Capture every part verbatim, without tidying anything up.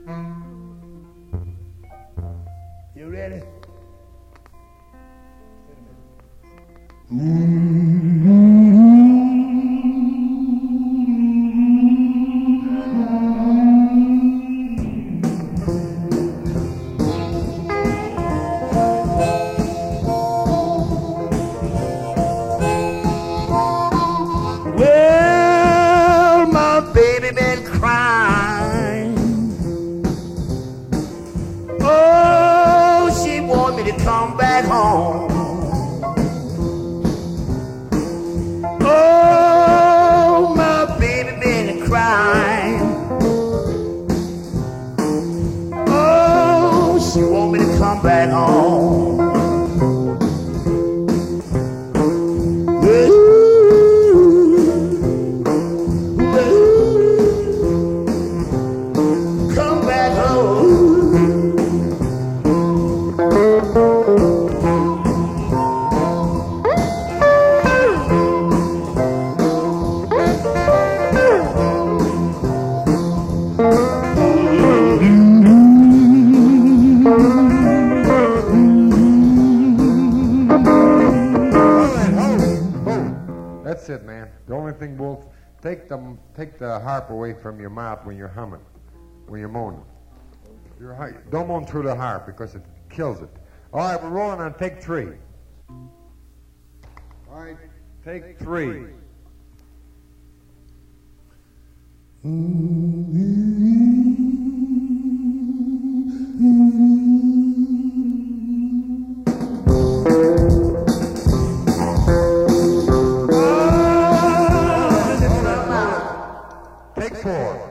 You ready? Well, my baby been crying. Oh, she want me to come back home. Oh, my baby been crying. Oh, she want me to come back home. Come back home. That's it, man. The only thing, Wolf, take the take the harp away from your mouth when you're humming, when you're moaning. You're, hu- don't moan through the harp because it kills it. All right, we're rolling on take three. All right, take three. Take four.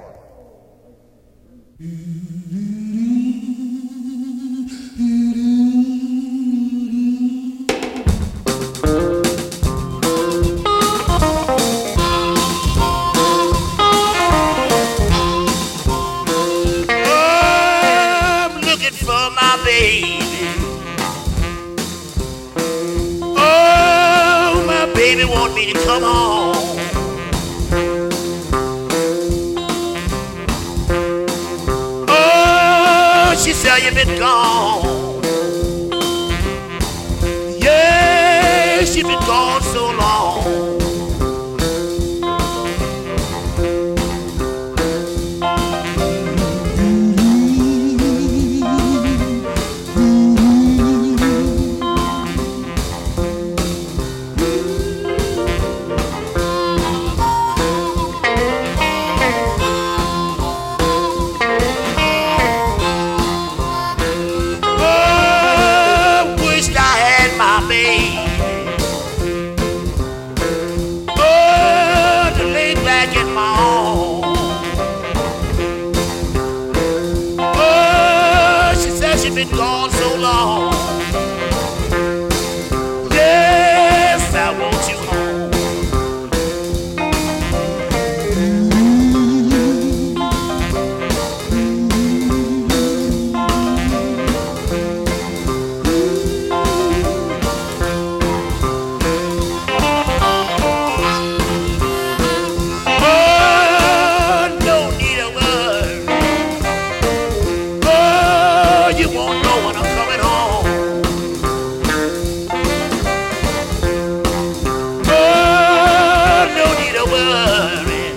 I'm looking for my baby. Oh, my baby want me to come home. Oh, she said you've been gone. Yeah, she's been gone so long. Oh, wished I had my baby. Oh, to lay back in my arms. Oh, she said she's been gone so long. Yes, I want you home. Oh, no need a word. Oh, you won't know when I'm coming home. Oh, no need a worry.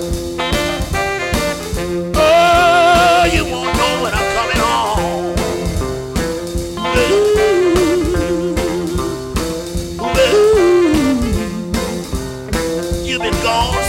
Oh, you won't know when I'm coming home. Ooh, ooh, you've been gone